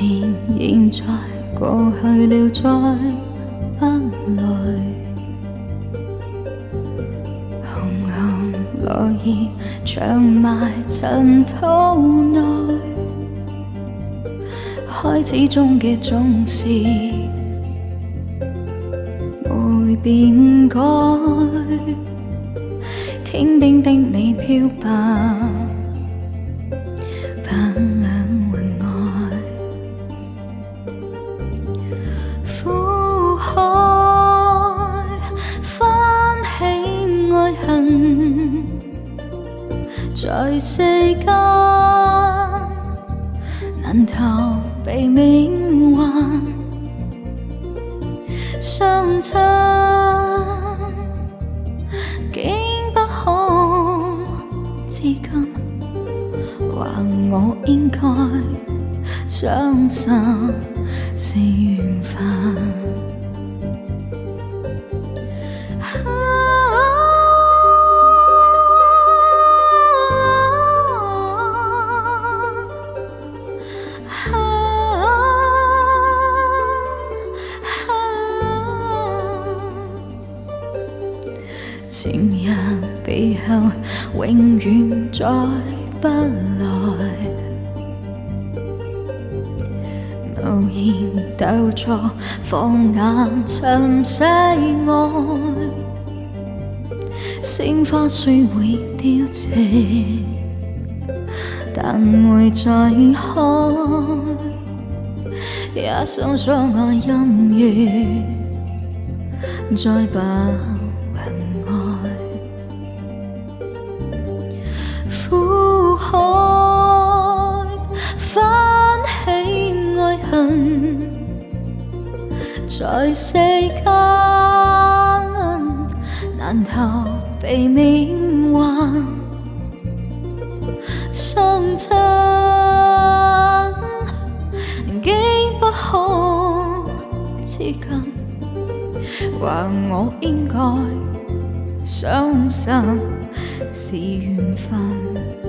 前現在過去了，再不來。紅紅落葉長埋塵土內，開始中嘅總是沒變改。天邊的你飄吧，不雲外。苦海翻起愛恨，在世間難逃避命運，相親竟不可至今，話我應該相信是緣分。前人背後永遠再不來，無言鬥錯，放眼尋世愛，鮮花雖會凋謝，但會再開，也想所愛音樂再不苦海翻起愛恨，在世間難逃避命運，相親竟不可至今，話我應該相信是緣分。